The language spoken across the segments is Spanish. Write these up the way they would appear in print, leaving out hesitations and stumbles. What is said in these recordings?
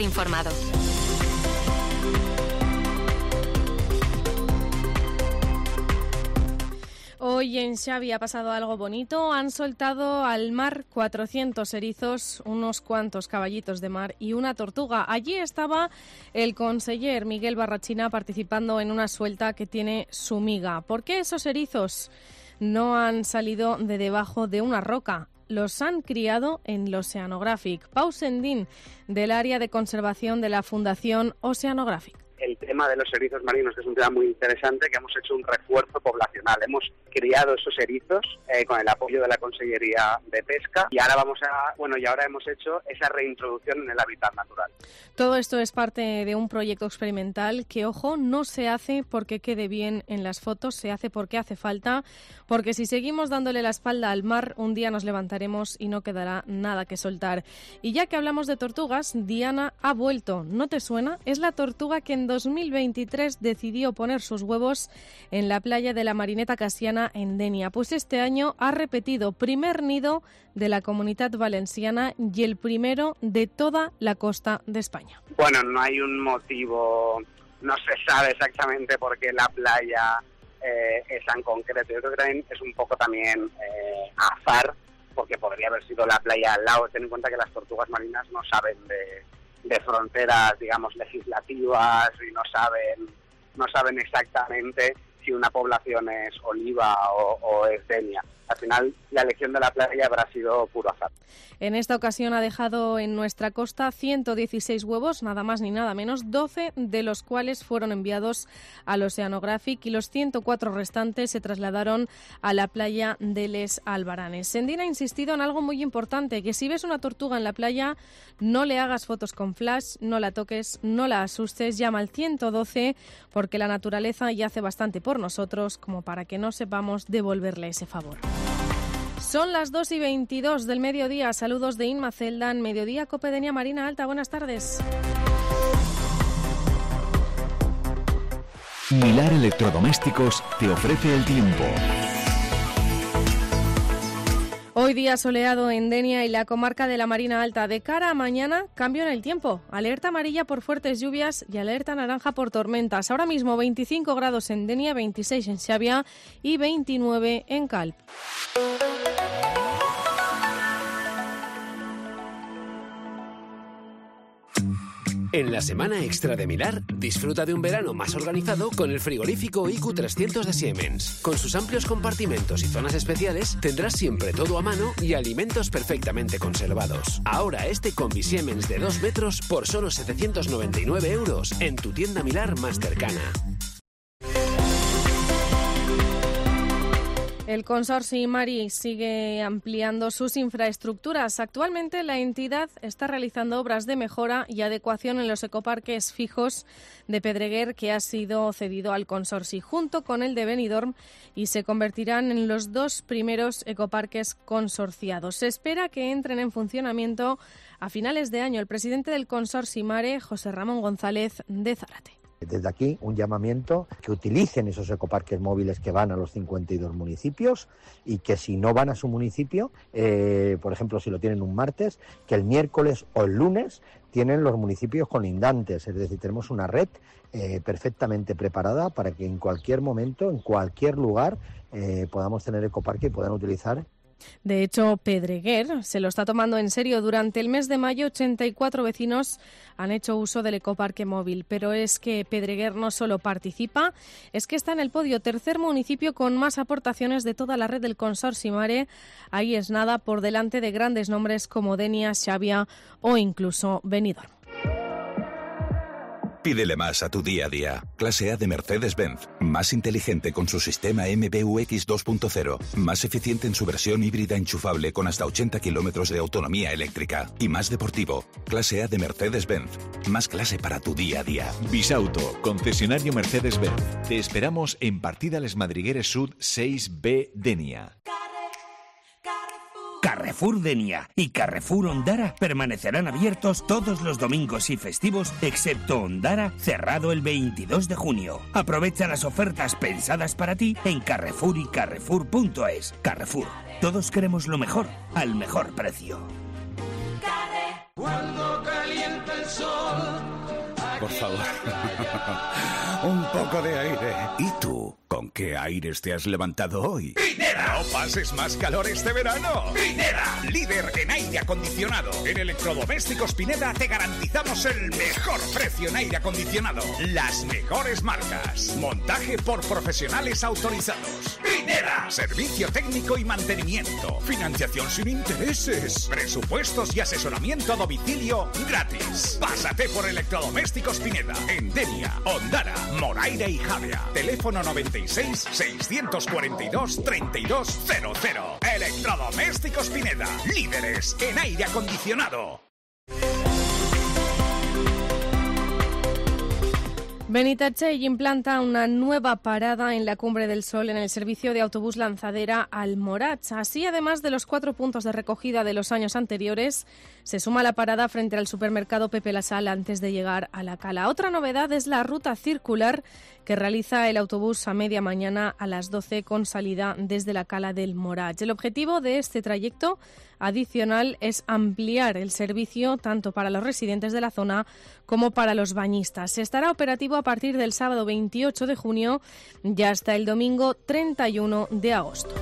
Informado. Hoy en Xavi ha pasado algo bonito. Han soltado al mar 400 erizos, unos cuantos caballitos de mar y una tortuga. Allí estaba el conseller Miguel Barrachina participando en una suelta que tiene su miga. ¿Por qué esos erizos no han salido de debajo de una roca? Los han criado en el Oceanographic. Pau Sendín, del área de conservación de la Fundación Oceanographic. El tema de los erizos marinos, que es un tema muy interesante, que hemos hecho un refuerzo poblacional. Hemos criado esos erizos con el apoyo de la Consellería de Pesca y ahora hemos hecho esa reintroducción en el hábitat natural. Todo esto es parte de un proyecto experimental que, ojo, no se hace porque quede bien en las fotos, se hace porque hace falta, porque si seguimos dándole la espalda al mar, un día nos levantaremos y no quedará nada que soltar. Y ya que hablamos de tortugas, Diana ha vuelto. ¿No te suena? Es la tortuga que en 2023 decidió poner sus huevos en la playa de la Marineta Casiana en Denia. Pues este año ha repetido primer nido de la Comunitat Valenciana y el primero de toda la costa de España. Bueno, no hay un motivo, no se sabe exactamente por qué la playa es tan concreto. Yo creo que también es un poco también azar, porque podría haber sido la playa al lado. Ten en cuenta que las tortugas marinas no saben de fronteras, digamos, legislativas y no saben exactamente si una población es Oliva o es Denia. Al final, la elección de la playa habrá sido puro azar. En esta ocasión ha dejado en nuestra costa 116 huevos, nada más ni nada menos, 12 de los cuales fueron enviados al Oceanographic y los 104 restantes se trasladaron a la playa de Les Albaranes. Sendín ha insistido en algo muy importante, que si ves una tortuga en la playa, no le hagas fotos con flash, no la toques, no la asustes, llama al 112 porque la naturaleza ya hace bastante por nosotros como para que no sepamos devolverle ese favor. Son las 2:22 del mediodía. Saludos de Inma Celdan. Mediodía, Cope Denia Marina Alta. Buenas tardes. Milar Electrodomésticos te ofrece el tiempo. Hoy día soleado en Denia y la comarca de la Marina Alta. De cara a mañana, cambio en el tiempo. Alerta amarilla por fuertes lluvias y alerta naranja por tormentas. Ahora mismo 25 grados en Denia, 26 en Xavia y 29 en Calp. En la semana extra de Milar, disfruta de un verano más organizado con el frigorífico IQ300 de Siemens. Con sus amplios compartimentos y zonas especiales, tendrás siempre todo a mano y alimentos perfectamente conservados. Ahora este Combi Siemens de 2 metros por solo 799 euros en tu tienda Milar más cercana. El consorcio Imari sigue ampliando sus infraestructuras. Actualmente la entidad está realizando obras de mejora y adecuación en los ecoparques fijos de Pedreguer que ha sido cedido al consorcio junto con el de Benidorm y se convertirán en los 2 primeros ecoparques consorciados. Se espera que entren en funcionamiento a finales de año. El presidente del consorcio Imare, José Ramón González de Zárate. Desde aquí, un llamamiento que utilicen esos ecoparques móviles que van a los 52 municipios y que si no van a su municipio, por ejemplo, si lo tienen un martes, que el miércoles o el lunes tienen los municipios colindantes. Es decir, tenemos una red perfectamente preparada para que en cualquier momento, en cualquier lugar, podamos tener ecoparque y puedan utilizar. De hecho, Pedreguer se lo está tomando en serio. Durante el mes de mayo, 84 vecinos han hecho uso del ecoparque móvil. Pero es que Pedreguer no solo participa, es que está en el podio, tercer municipio con más aportaciones de toda la red del consorcio Imare. Ahí es nada por delante de grandes nombres como Denia, Xavia o incluso Benidorm. Pídele más a tu día a día. Clase A de Mercedes-Benz. Más inteligente con su sistema MBUX 2.0. Más eficiente en su versión híbrida enchufable con hasta 80 kilómetros de autonomía eléctrica. Y más deportivo. Clase A de Mercedes-Benz. Más clase para tu día a día. Bisauto, concesionario Mercedes-Benz. Te esperamos en Partida Les Madrigueres Sud 6B Denia. Carrefour Denia y Carrefour Ondara permanecerán abiertos todos los domingos y festivos, excepto Ondara, cerrado el 22 de junio. Aprovecha las ofertas pensadas para ti en Carrefour y Carrefour.es. Carrefour, todos queremos lo mejor, al mejor precio. Cuando calienta el sol por favor. Un poco de aire. ¿Y tú? ¿Con qué aires te has levantado hoy? ¡Pineda! ¡No pases más calor este verano! ¡Pineda! Líder en aire acondicionado. En Electrodomésticos Pineda te garantizamos el mejor precio en aire acondicionado. Las mejores marcas. Montaje por profesionales autorizados. ¡Pineda! Servicio técnico y mantenimiento. Financiación sin intereses. Presupuestos y asesoramiento a domicilio gratis. Pásate por Electrodomésticos Pineda. En Denia, Ondara, Moraira y Javea. Teléfono 96-642-3200. Electrodomésticos Pineda. Líderes en aire acondicionado. Benitatxell implanta una nueva parada en la Cumbre del Sol en el servicio de autobús lanzadera Almoratx. Así, además de los 4 puntos de recogida de los años anteriores, se suma la parada frente al supermercado Pepe La Sal antes de llegar a la cala. Otra novedad es la ruta circular que realiza el autobús a media mañana a las 12 con salida desde la cala del Moratx. El objetivo de este trayecto adicional es ampliar el servicio tanto para los residentes de la zona como para los bañistas. Estará operativo a partir del sábado 28 de junio y hasta el domingo 31 de agosto.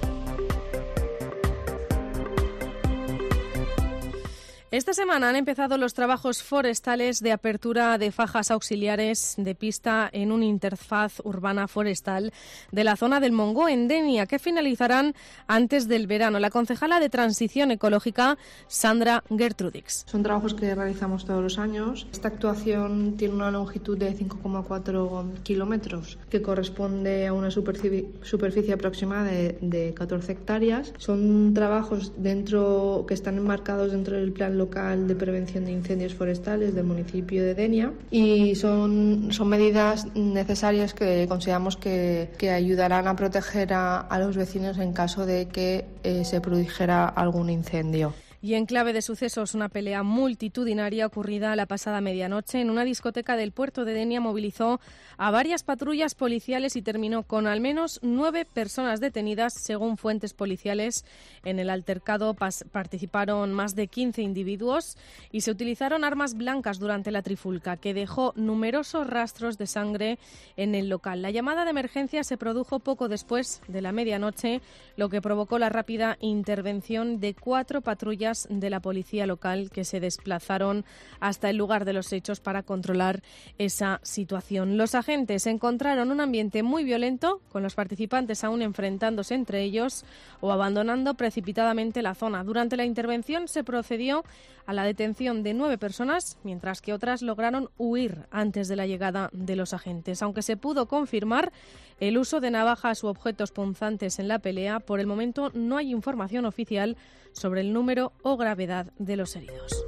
Esta semana han empezado los trabajos forestales de apertura de fajas auxiliares de pista en una interfaz urbana forestal de la zona del Montgó en Denia, que finalizarán antes del verano. La concejala de Transición Ecológica, Sandra Gertrudix. Son trabajos que realizamos todos los años. Esta actuación tiene una longitud de 5,4 kilómetros, que corresponde a una superficie aproximada de 14 hectáreas. Son trabajos que están enmarcados dentro del plan local de prevención de incendios forestales del municipio de Denia y son medidas necesarias que consideramos que ayudarán a proteger a los vecinos en caso de que se produjera algún incendio. Y en clave de sucesos, una pelea multitudinaria ocurrida la pasada medianoche en una discoteca del puerto de Denia movilizó a varias patrullas policiales y terminó con al menos 9 personas detenidas, según fuentes policiales. En el altercado participaron más de 15 individuos y se utilizaron armas blancas durante la trifulca, que dejó numerosos rastros de sangre en el local. La llamada de emergencia se produjo poco después de la medianoche, lo que provocó la rápida intervención de 4 patrullas de la policía local que se desplazaron hasta el lugar de los hechos para controlar esa situación. Los agentes encontraron un ambiente muy violento, con los participantes aún enfrentándose entre ellos o abandonando precipitadamente la zona. Durante la intervención se procedió a la detención de 9 personas, mientras que otras lograron huir antes de la llegada de los agentes. Aunque se pudo confirmar el uso de navajas u objetos punzantes en la pelea, por el momento no hay información oficial sobre el número o gravedad de los heridos.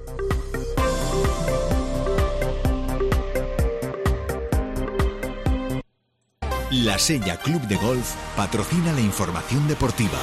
La Sella Club de Golf patrocina la información deportiva.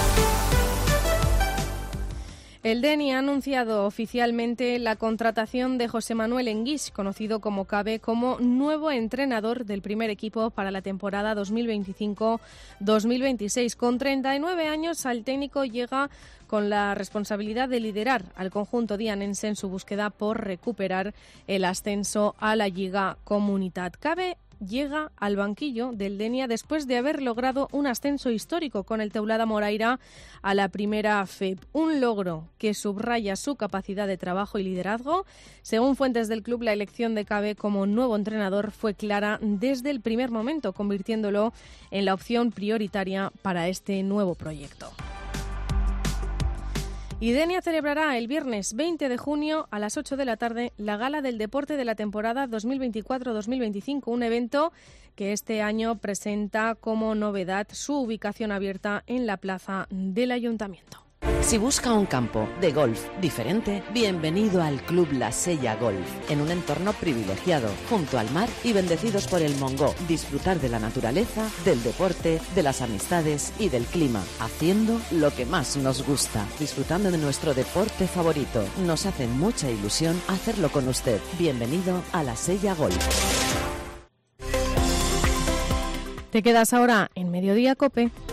El Denia ha anunciado oficialmente la contratación de José Manuel Enguix, conocido como Cabe, como nuevo entrenador del primer equipo para la temporada 2025-2026. Con 39 años, al técnico llega con la responsabilidad de liderar al conjunto dianense en su búsqueda por recuperar el ascenso a la Lliga Comunitat. Cabe llega al banquillo del Denia después de haber logrado un ascenso histórico con el Teulada Moraira a la primera FEP, un logro que subraya su capacidad de trabajo y liderazgo. Según fuentes del club, la elección de Cabe como nuevo entrenador fue clara desde el primer momento, convirtiéndolo en la opción prioritaria para este nuevo proyecto. Y Denia celebrará el viernes 20 de junio a las 8 de la tarde la Gala del Deporte de la temporada 2024-2025, un evento que este año presenta como novedad su ubicación abierta en la plaza del Ayuntamiento. Si busca un campo de golf diferente, bienvenido al Club La Sella Golf, en un entorno privilegiado, junto al mar y bendecidos por el Montgó. Disfrutar de la naturaleza, del deporte, de las amistades y del clima, haciendo lo que más nos gusta, disfrutando de nuestro deporte favorito. Nos hace mucha ilusión hacerlo con usted. Bienvenido a La Sella Golf. Te quedas ahora en Mediodía COPE.